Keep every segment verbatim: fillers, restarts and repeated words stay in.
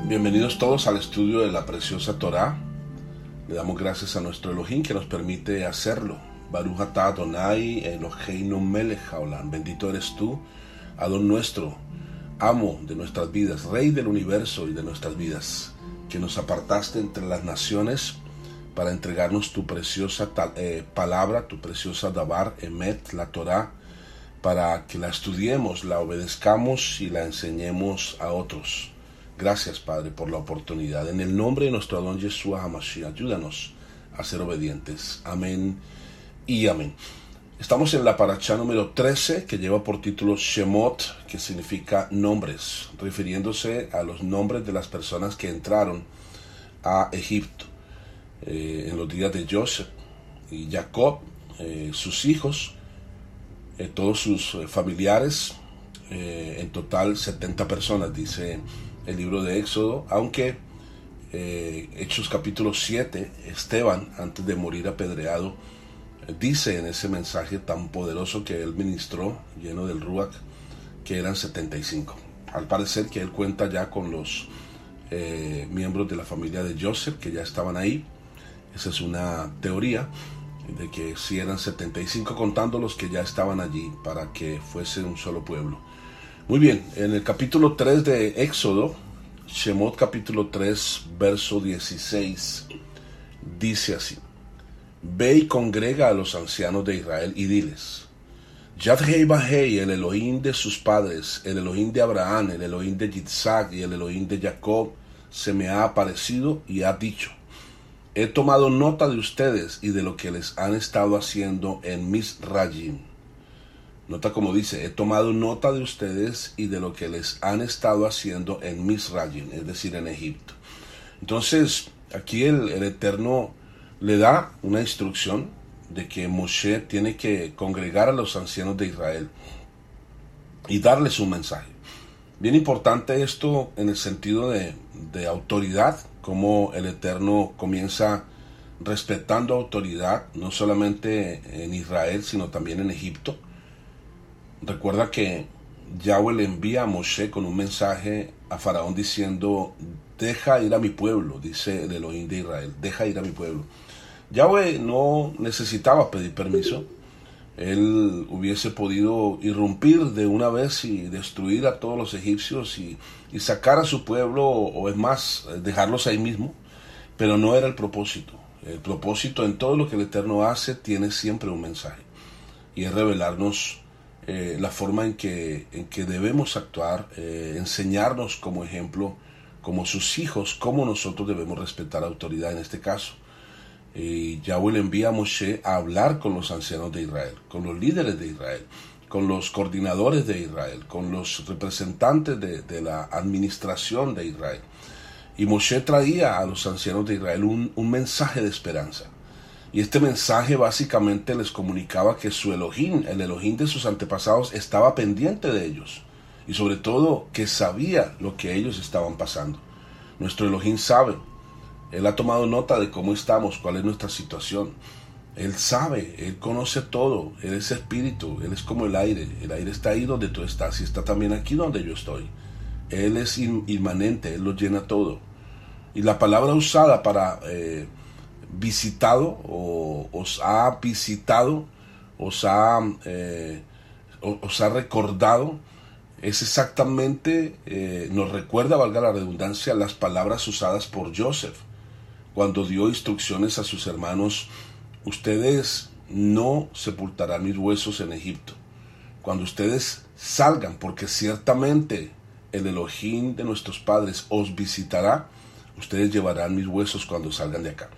Bienvenidos todos al estudio de la preciosa Torá. Le damos gracias a nuestro Elohim que nos permite hacerlo. Baruch atah Adonai Eloheinu melech haolam. Bendito eres tú, Adón nuestro, amo de nuestras vidas, Rey del universo y de nuestras vidas, que nos apartaste entre las naciones para entregarnos tu preciosa eh, palabra, tu preciosa Dabar, Emet, la Torá, para que la estudiemos, la obedezcamos y la enseñemos a otros. Gracias, Padre, por la oportunidad. En el nombre de nuestro Adón Yeshua HaMashiach, ayúdanos a ser obedientes. Amén y amén. Estamos en la parashá número trece, que lleva por título Shemot, que significa nombres, refiriéndose a los nombres de las personas que entraron a Egipto. Eh, en los días de Joseph y Jacob, eh, sus hijos, eh, todos sus familiares, eh, en total setenta personas, dice el libro de Éxodo, aunque eh, Hechos capítulo siete, Esteban, antes de morir apedreado, eh, dice en ese mensaje tan poderoso que él ministró, lleno del Ruach, que eran setenta y cinco. Al parecer que él cuenta ya con los eh, miembros de la familia de Joseph que ya estaban ahí. Esa es una teoría de que si eran setenta y cinco, contando los que ya estaban allí para que fuese un solo pueblo. Muy bien, en el capítulo tres de Éxodo, Shemot capítulo tres, verso dieciséis, dice así: Ve y congrega a los ancianos de Israel y diles: Yad Hei Bahei, el Elohim de sus padres, el Elohim de Abraham, el Elohim de Yitzhak y el Elohim de Jacob, se me ha aparecido y ha dicho: He tomado nota de ustedes y de lo que les han estado haciendo en Misrayim. Nota como dice, he tomado nota de ustedes y de lo que les han estado haciendo en Misrayim, es decir, en Egipto. Entonces, aquí el, el Eterno le da una instrucción de que Moshe tiene que congregar a los ancianos de Israel y darles un mensaje. Bien importante esto en el sentido de, de autoridad, como el Eterno comienza respetando autoridad, no solamente en Israel, sino también en Egipto. Recuerda que Yahweh le envía a Moshe con un mensaje a Faraón diciendo: deja ir a mi pueblo, dice el Elohim de Israel, deja ir a mi pueblo. Yahweh no necesitaba pedir permiso. Él hubiese podido irrumpir de una vez y destruir a todos los egipcios y, y sacar a su pueblo, o, o es más, dejarlos ahí mismo, pero no era el propósito. El propósito en todo lo que el Eterno hace tiene siempre un mensaje, y es revelarnos eh, la forma en que, en que debemos actuar, eh, enseñarnos como ejemplo, como sus hijos, cómo nosotros debemos respetar la autoridad en este caso. Y Yahweh le envía a Moshe a hablar con los ancianos de Israel, con los líderes de Israel, con los coordinadores de Israel, con los representantes de, de la administración de Israel. Y Moshe traía a los ancianos de Israel un, un mensaje de esperanza. Y este mensaje básicamente les comunicaba que su Elohim, el Elohim de sus antepasados, estaba pendiente de ellos. Y sobre todo que sabía lo que ellos estaban pasando. Nuestro Elohim sabe. Él ha tomado nota de cómo estamos, cuál es nuestra situación. Él sabe, Él conoce todo. Él es espíritu, Él es como el aire. El aire está ahí donde tú estás y está también aquí donde yo estoy. Él es inmanente, Él lo llena todo. Y la palabra usada para eh, visitado, o os ha visitado, os ha, eh, os ha recordado, es exactamente, eh, nos recuerda, valga la redundancia, las palabras usadas por Joseph cuando dio instrucciones a sus hermanos: ustedes no sepultarán mis huesos en Egipto. Cuando ustedes salgan, porque ciertamente el Elohim de nuestros padres os visitará, ustedes llevarán mis huesos cuando salgan de acá.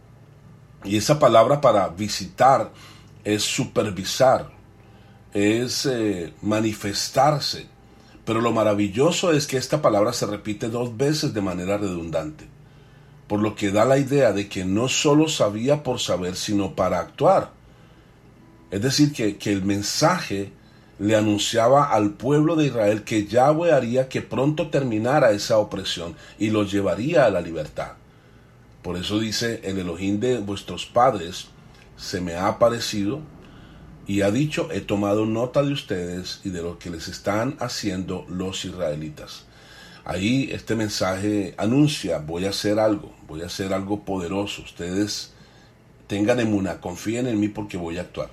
Y esa palabra para visitar es supervisar, es eh, manifestarse. Pero lo maravilloso es que esta palabra se repite dos veces de manera redundante, por lo que da la idea de que no solo sabía por saber, sino para actuar. Es decir, que, que el mensaje le anunciaba al pueblo de Israel que Yahweh haría que pronto terminara esa opresión y los llevaría a la libertad. Por eso dice: el Elohim de vuestros padres se me ha aparecido y ha dicho: he tomado nota de ustedes y de lo que les están haciendo los israelitas. Ahí este mensaje anuncia, voy a hacer algo, voy a hacer algo poderoso. Ustedes tengan emuná, confíen en mí porque voy a actuar.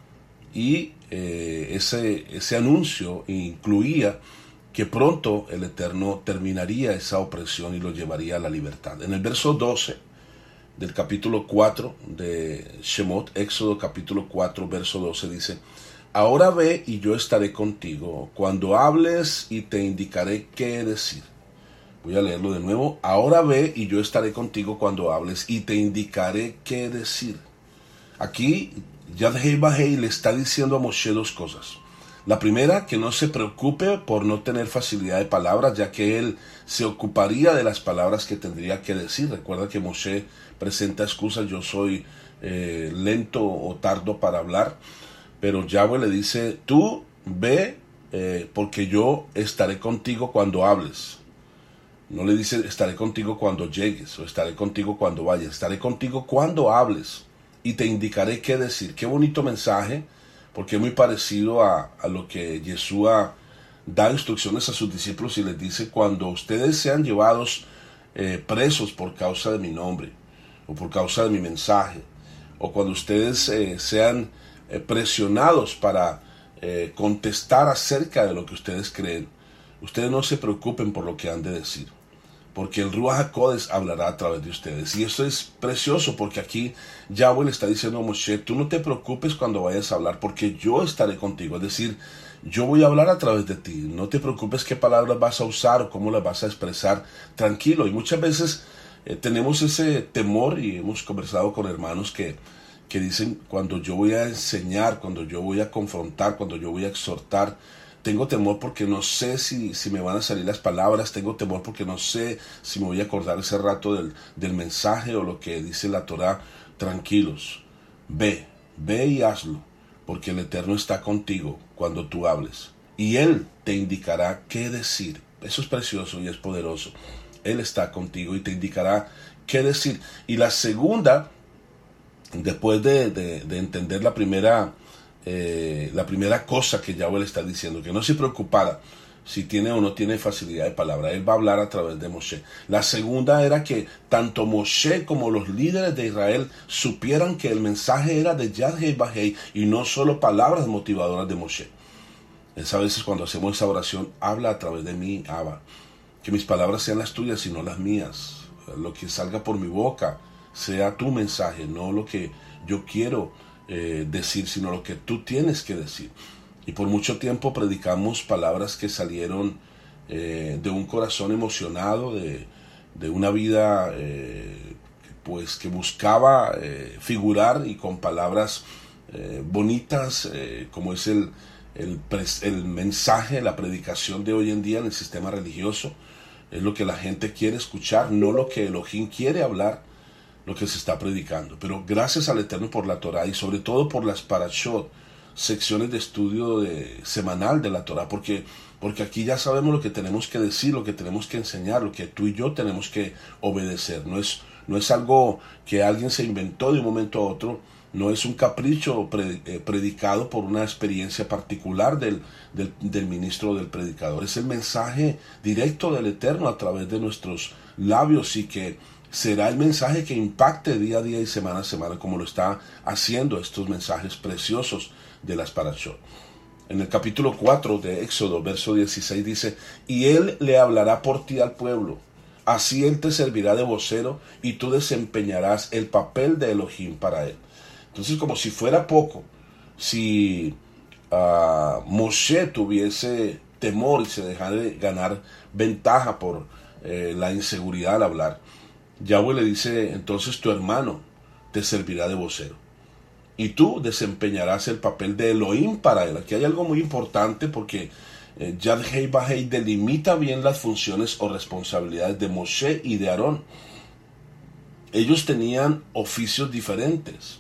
Y eh, ese, ese anuncio incluía que pronto el Eterno terminaría esa opresión y lo llevaría a la libertad. En el verso doce del capítulo cuatro de Shemot, Éxodo capítulo cuatro, verso doce, dice: ahora ve y yo estaré contigo cuando hables y te indicaré qué decir. Voy a leerlo de nuevo. Ahora ve y yo estaré contigo cuando hables y te indicaré qué decir. Aquí Yad-Heh Vah-Heh le está diciendo a Moshe dos cosas. La primera, que no se preocupe por no tener facilidad de palabras, ya que él se ocuparía de las palabras que tendría que decir. Recuerda que Moshe presenta excusas: yo soy eh, lento o tardo para hablar. Pero Yahweh le dice: tú ve eh, porque yo estaré contigo cuando hables. No le dice estaré contigo cuando llegues o estaré contigo cuando vayas. Estaré contigo cuando hables y te indicaré qué decir. Qué bonito mensaje, porque es muy parecido a, a lo que Yeshua da instrucciones a sus discípulos y les dice: cuando ustedes sean llevados eh, presos por causa de mi nombre o por causa de mi mensaje, o cuando ustedes eh, sean eh, presionados para eh, contestar acerca de lo que ustedes creen, ustedes no se preocupen por lo que han de decir, porque el Ruach HaKodesh hablará a través de ustedes. Y esto es precioso, porque aquí Yahweh le está diciendo a Moshe: tú no te preocupes cuando vayas a hablar, porque yo estaré contigo. Es decir, yo voy a hablar a través de ti. No te preocupes qué palabras vas a usar o cómo las vas a expresar. Tranquilo. Y muchas veces eh, tenemos ese temor, y hemos conversado con hermanos que, que dicen: cuando yo voy a enseñar, cuando yo voy a confrontar, cuando yo voy a exhortar, tengo temor porque no sé si, si me van a salir las palabras, tengo temor porque no sé si me voy a acordar ese rato del, del mensaje o lo que dice la Torá. Tranquilos, ve, ve y hazlo, porque el Eterno está contigo cuando tú hables, y Él te indicará qué decir. Eso es precioso y es poderoso. Él está contigo y te indicará qué decir. Y la segunda, después de, de, de entender la primera Eh, la primera cosa que Yahweh le está diciendo, que no se preocupara si tiene o no tiene facilidad de palabra, él va a hablar a través de Moshe. La segunda era que tanto Moshe como los líderes de Israel supieran que el mensaje era de Yad-Heh Vah-Heh y no solo palabras motivadoras de Moshe. Es a veces cuando hacemos esa oración: habla a través de mí, Abba, que mis palabras sean las tuyas y no las mías, lo que salga por mi boca sea tu mensaje, no lo que yo quiero Eh, decir, sino lo que tú tienes que decir. Y por mucho tiempo predicamos palabras que salieron eh, de un corazón emocionado, de, de una vida eh, pues que buscaba eh, figurar, y con palabras eh, bonitas, eh, como es el, el, el mensaje, la predicación de hoy en día en el sistema religioso. Es lo que la gente quiere escuchar, no lo que Elohim quiere hablar, lo que se está predicando. Pero gracias al Eterno por la Torah, y sobre todo por las parashot, secciones de estudio de, semanal de la Torah, porque, porque aquí ya sabemos lo que tenemos que decir, lo que tenemos que enseñar, lo que tú y yo tenemos que obedecer. No es, no es algo que alguien se inventó de un momento a otro, no es un capricho pre, eh, predicado por una experiencia particular del, del, del ministro o del predicador. Es el mensaje directo del Eterno a través de nuestros labios, y que será el mensaje que impacte día a día y semana a semana, como lo está haciendo estos mensajes preciosos de las parashot. En el capítulo cuatro de Éxodo, verso dieciséis, dice: y él le hablará por ti al pueblo, así él te servirá de vocero, y tú desempeñarás el papel de Elohim para él. Entonces, como si fuera poco, si uh, Moshe tuviese temor y se dejara de ganar ventaja por eh, la inseguridad al hablar, Yahweh le dice: entonces tu hermano te servirá de vocero, y tú desempeñarás el papel de Elohim para él. Aquí hay algo muy importante, porque eh, Yad-Heh Vah-Heh delimita bien las funciones o responsabilidades de Moshe y de Aarón. Ellos tenían oficios diferentes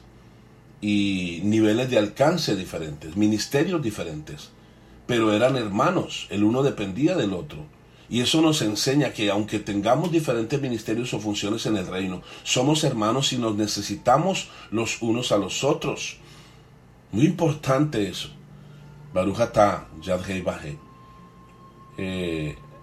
y niveles de alcance diferentes, ministerios diferentes, pero eran hermanos, el uno dependía del otro. Y eso nos enseña que aunque tengamos diferentes ministerios o funciones en el reino, somos hermanos y nos necesitamos los unos a los otros. Muy importante eso. Baruch atah Yad-Heh Vah-Heh. Eh,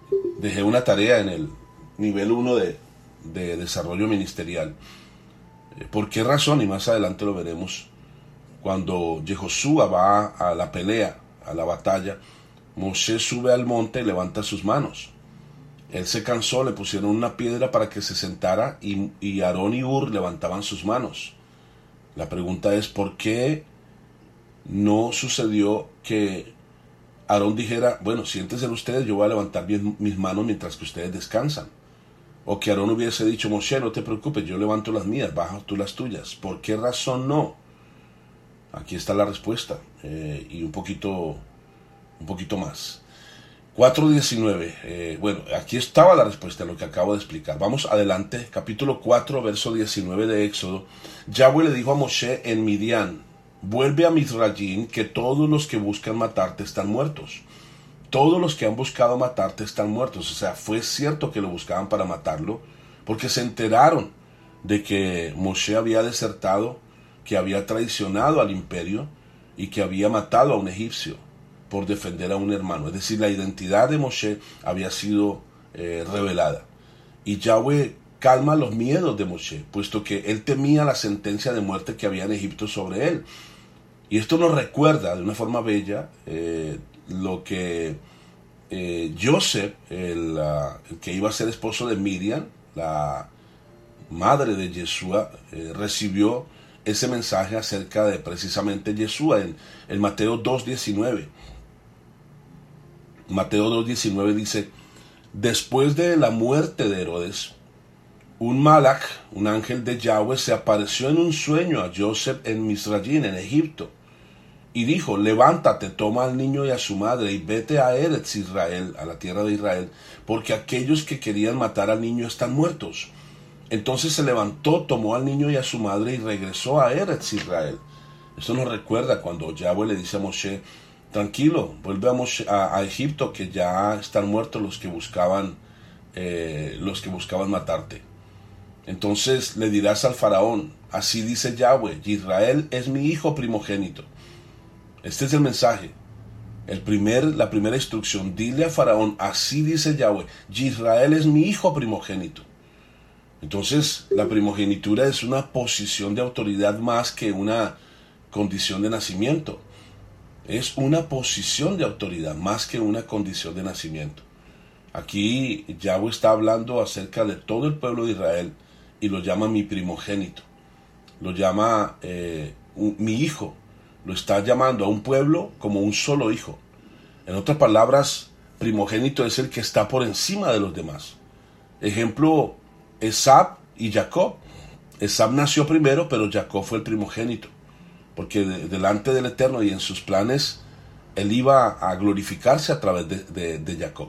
dejé una tarea en el nivel uno de, de desarrollo ministerial. ¿Por qué razón? Y más adelante lo veremos. Cuando Yehoshua va a la pelea, a la batalla, Moshe sube al monte y levanta sus manos. Él se cansó, le pusieron una piedra para que se sentara y, y Aarón y Hur levantaban sus manos. La pregunta es, ¿por qué no sucedió que Aarón dijera, bueno, siéntense ustedes, yo voy a levantar bien mis manos mientras que ustedes descansan? O que Aarón hubiese dicho, Moshe, no te preocupes, yo levanto las mías, baja tú las tuyas. ¿Por qué razón no? Aquí está la respuesta, eh, y un poquito, un poquito más. cuatro diecinueve, eh, bueno, aquí estaba la respuesta a lo que acabo de explicar. Vamos adelante, capítulo cuatro, verso diecinueve de Éxodo. Yahweh le dijo a Moshe en Midian, vuelve a Mizrayim, que todos los que buscan matarte están muertos. Todos los que han buscado matarte están muertos. O sea, fue cierto que lo buscaban para matarlo, porque se enteraron de que Moshe había desertado, que había traicionado al imperio y que había matado a un egipcio por defender a un hermano. Es decir, la identidad de Moshe había sido eh, revelada. Y Yahweh calma los miedos de Moshe, puesto que él temía la sentencia de muerte que había en Egipto sobre él. Y esto nos recuerda de una forma bella eh, lo que eh, Joseph, el, uh, el que iba a ser esposo de Miriam, la madre de Yeshua, eh, recibió ese mensaje acerca de precisamente Yeshua en, en Mateo dos diecinueve. Mateo dos diecinueve dice, después de la muerte de Herodes, un malach, un ángel de Yahweh, se apareció en un sueño a Joseph en Mizrayim, en Egipto, y dijo, levántate, toma al niño y a su madre, y vete a Eretz Israel, a la tierra de Israel, porque aquellos que querían matar al niño están muertos. Entonces se levantó, tomó al niño y a su madre, y regresó a Eretz Israel. Esto nos recuerda cuando Yahweh le dice a Moshe, tranquilo, vuelve a, Moshe, a, a Egipto, que ya están muertos los que buscaban, eh, los que buscaban matarte. Entonces le dirás al faraón, así dice Yahweh, Israel es mi hijo primogénito. Este es el mensaje, el primer, la primera instrucción. Dile a faraón, así dice Yahweh, Israel es mi hijo primogénito. Entonces la primogenitura es una posición de autoridad más que una condición de nacimiento. Es una posición de autoridad más que una condición de nacimiento. Aquí Yahweh está hablando acerca de todo el pueblo de Israel y lo llama mi primogénito. Lo llama eh, un, mi hijo. Lo está llamando a un pueblo como un solo hijo. En otras palabras, primogénito es el que está por encima de los demás. Ejemplo, Esab y Jacob. Esab nació primero, pero Jacob fue el primogénito. Porque de, delante del Eterno y en sus planes, él iba a glorificarse a través de, de, de Jacob.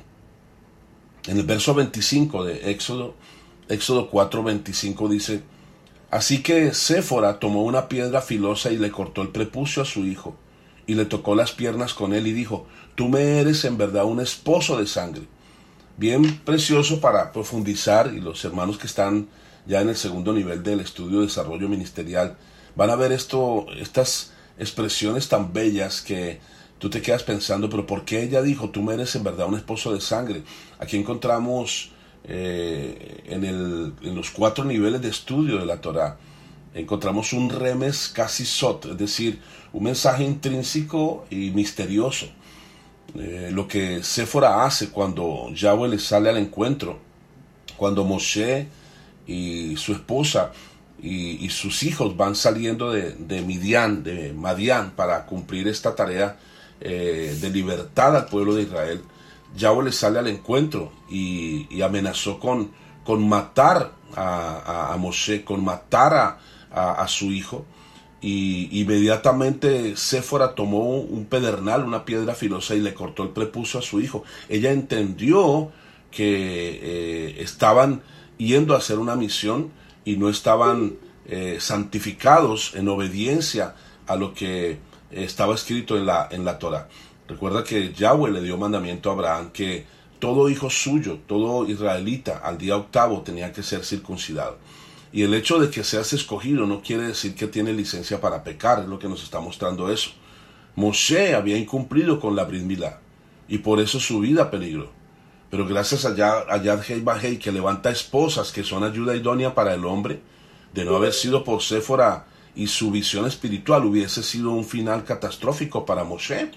En el verso veinticinco de Éxodo, Éxodo cuatro veinticinco dice, así que Séfora tomó una piedra filosa y le cortó el prepucio a su hijo, y le tocó las piernas con él y dijo, tú me eres en verdad un esposo de sangre. Bien precioso para profundizar, y los hermanos que están ya en el segundo nivel del estudio de desarrollo ministerial van a ver esto, estas expresiones tan bellas que tú te quedas pensando, pero ¿por qué ella dijo, tú me eres en verdad un esposo de sangre? Aquí encontramos eh, en, el, en los cuatro niveles de estudio de la Torá, encontramos un remes casi sot, es decir, un mensaje intrínseco y misterioso. Eh, lo que Séfora hace cuando Yahweh le sale al encuentro, cuando Moshe y su esposa y, y sus hijos van saliendo de, de Midian, de Madián, para cumplir esta tarea eh, de libertad al pueblo de Israel. Yahweh le sale al encuentro y, y amenazó con, con matar a, a, a Moshe, con matar a, a, a su hijo. Y inmediatamente Séfora tomó un pedernal, una piedra filosa, y le cortó el prepucio a su hijo. Ella entendió que eh, estaban yendo a hacer una misión y no estaban eh, santificados en obediencia a lo que estaba escrito en la, en la Torá. Recuerda que Yahweh le dio mandamiento a Abraham que todo hijo suyo, todo israelita, al día octavo tenía que ser circuncidado. Y el hecho de que seas escogido no quiere decir que tiene licencia para pecar, es lo que nos está mostrando eso. Moshe había incumplido con la Brit Milá y por eso su vida peligró. Pero gracias a Yad, a Yad Hei Bajei, que levanta esposas que son ayuda idónea para el hombre, de no haber sido por Séfora y su visión espiritual, hubiese sido un final catastrófico para Moshe.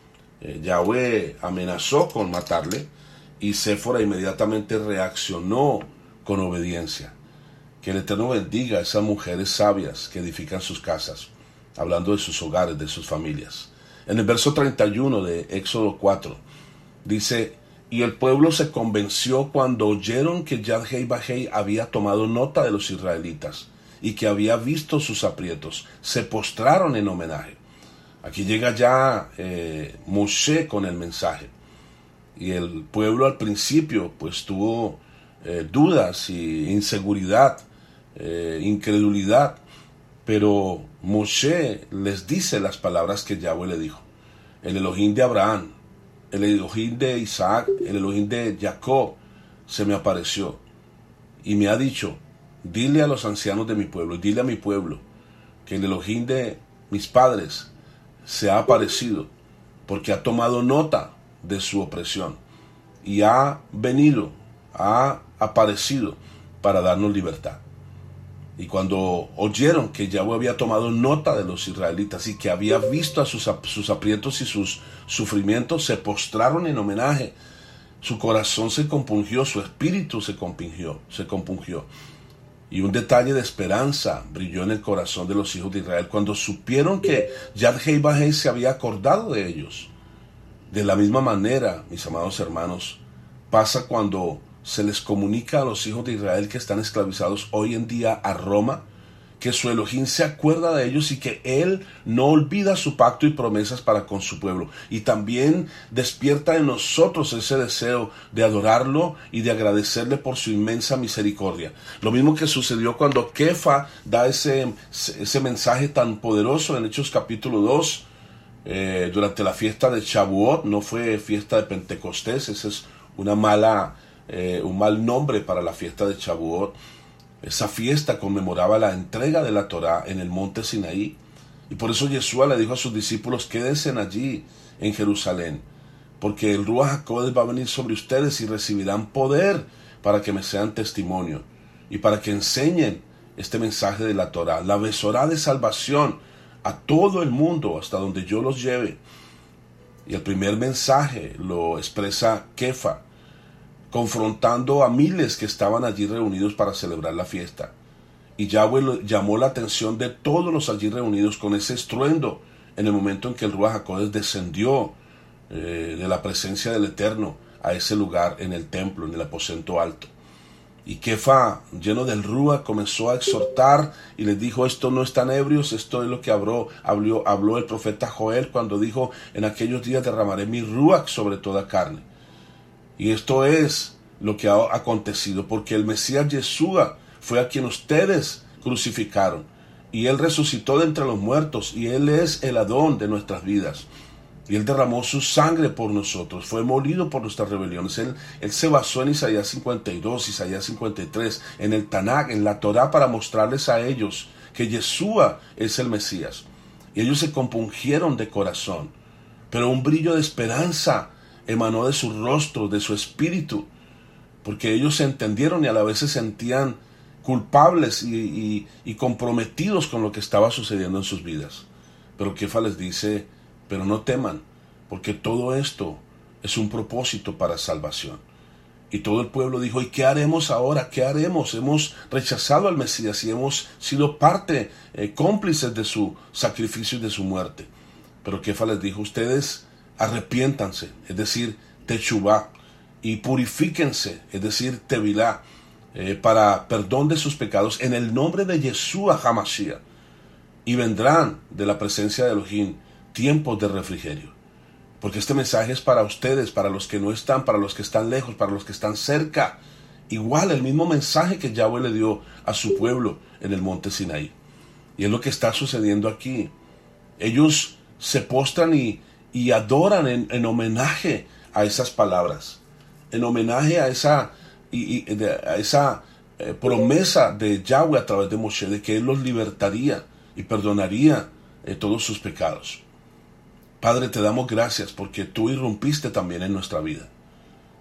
Eh, Yahweh amenazó con matarle y Séfora inmediatamente reaccionó con obediencia. Que el Eterno bendiga a esas mujeres sabias que edifican sus casas, hablando de sus hogares, de sus familias. En el verso treinta y uno de Éxodo cuatro, dice: y el pueblo se convenció cuando oyeron que Yad Hei Bajei había tomado nota de los israelitas y que había visto sus aprietos. Se postraron en homenaje. Aquí llega ya eh, Moshe con el mensaje. Y el pueblo al principio pues tuvo eh, dudas y inseguridad, eh, incredulidad. Pero Moshe les dice las palabras que Yahweh le dijo. El Elohim de Abraham, el Elohim de Isaac, el Elohim de Jacob, se me apareció y me ha dicho: dile a los ancianos de mi pueblo, dile a mi pueblo, que el Elohim de mis padres se ha aparecido, porque ha tomado nota de su opresión y ha venido, ha aparecido para darnos libertad. Y cuando oyeron que Yahweh había tomado nota de los israelitas y que había visto a sus, sus aprietos y sus sufrimientos, se postraron en homenaje. Su corazón se compungió, su espíritu se compungió, se compungió. Y un detalle de esperanza brilló en el corazón de los hijos de Israel cuando supieron que Yad Hei Bajei se había acordado de ellos. De la misma manera, mis amados hermanos, pasa cuando se les comunica a los hijos de Israel que están esclavizados hoy en día a Roma, que su Elohim se acuerda de ellos y que Él no olvida su pacto y promesas para con su pueblo. Y también despierta en nosotros ese deseo de adorarlo y de agradecerle por su inmensa misericordia. Lo mismo que sucedió cuando Kefa da ese, ese mensaje tan poderoso en Hechos capítulo dos, eh, durante la fiesta de Shavuot. No fue fiesta de Pentecostés, esa es una mala... Eh, un mal nombre para la fiesta de Shavuot. Esa fiesta conmemoraba la entrega de la Torá en el monte Sinaí, y por eso Yeshua le dijo a sus discípulos: quédense allí en Jerusalén, porque el Ruach HaKodesh va a venir sobre ustedes y recibirán poder para que me sean testimonio y para que enseñen este mensaje de la Torá, la besorá de salvación a todo el mundo hasta donde yo los lleve. Y el primer mensaje lo expresa Kefa, confrontando a miles que estaban allí reunidos para celebrar la fiesta. Y Yahweh llamó la atención de todos los allí reunidos con ese estruendo en el momento en que el Ruach HaKodesh descendió eh, de la presencia del Eterno a ese lugar en el templo, en el aposento alto. Y Kefa, lleno del Ruach, comenzó a exhortar y les dijo: esto no están ebrios, esto es lo que habló, habló, habló el profeta Joel cuando dijo: en aquellos días derramaré mi Ruach sobre toda carne. Y esto es lo que ha acontecido, porque el Mesías Yeshua fue a quien ustedes crucificaron, y Él resucitó de entre los muertos, y Él es el Adón de nuestras vidas. Y Él derramó su sangre por nosotros, fue molido por nuestras rebeliones. Él, él se basó en Isaías cincuenta y dos, Isaías cincuenta y tres, en el Tanakh, en la Torá, para mostrarles a ellos que Yeshua es el Mesías. Y ellos se compungieron de corazón, pero un brillo de esperanza emanó de su rostro, de su espíritu, porque ellos se entendieron y a la vez se sentían culpables y, y, y comprometidos con lo que estaba sucediendo en sus vidas. Pero Kefa les dice: pero no teman, porque todo esto es un propósito para salvación. Y todo el pueblo dijo: ¿y qué haremos ahora? ¿Qué haremos? Hemos rechazado al Mesías y hemos sido parte, eh, cómplices de su sacrificio y de su muerte. Pero Kefa les dijo: ustedes arrepiéntanse, es decir, techubá, y purifíquense, es decir, tevilá, eh, para perdón de sus pecados en el nombre de Yeshua HaMashiach, y vendrán de la presencia de Elohim tiempos de refrigerio. Porque este mensaje es para ustedes, para los que no están, para los que están lejos, para los que están cerca. Igual el mismo mensaje que Yahweh le dio a su pueblo en el monte Sinaí. Y es lo que está sucediendo aquí. Ellos se postran y y adoran en, en homenaje a esas palabras, en homenaje a esa, y, y, de, a esa eh, promesa de Yahweh a través de Moshe, de que Él los libertaría y perdonaría eh, todos sus pecados. Padre, te damos gracias porque tú irrumpiste también en nuestra vida.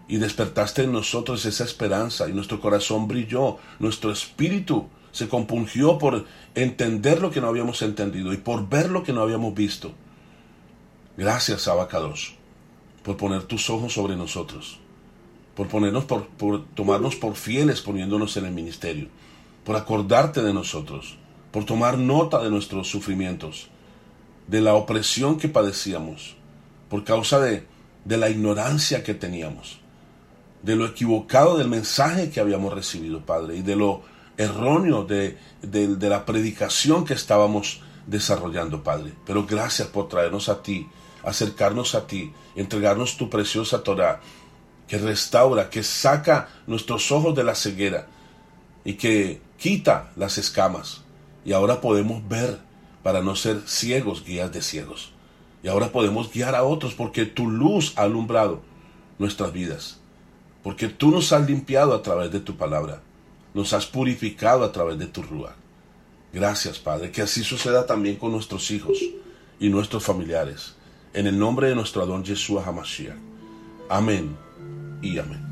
y despertaste en nosotros esa esperanza y nuestro corazón brilló, nuestro espíritu se compungió por entender lo que no habíamos entendido y por ver lo que no habíamos visto. Gracias, Abacados, por poner tus ojos sobre nosotros, por ponernos por, por tomarnos por fieles poniéndonos en el ministerio, por acordarte de nosotros, por tomar nota de nuestros sufrimientos, de la opresión que padecíamos, por causa de, de la ignorancia que teníamos, de lo equivocado del mensaje que habíamos recibido, Padre, y de lo erróneo de, de, de la predicación que estábamos desarrollando, Padre. Pero gracias por traernos a ti, acercarnos a ti, entregarnos tu preciosa Torá, que restaura, que saca nuestros ojos de la ceguera y que quita las escamas. Y ahora podemos ver para no ser ciegos, guías de ciegos. Y ahora podemos guiar a otros porque tu luz ha alumbrado nuestras vidas. Porque tú nos has limpiado a través de tu palabra. Nos has purificado a través de tu Ruach. Gracias, Padre, que así suceda también con nuestros hijos y nuestros familiares. En el nombre de nuestro Adón Yeshua HaMashiach. Amén y amén.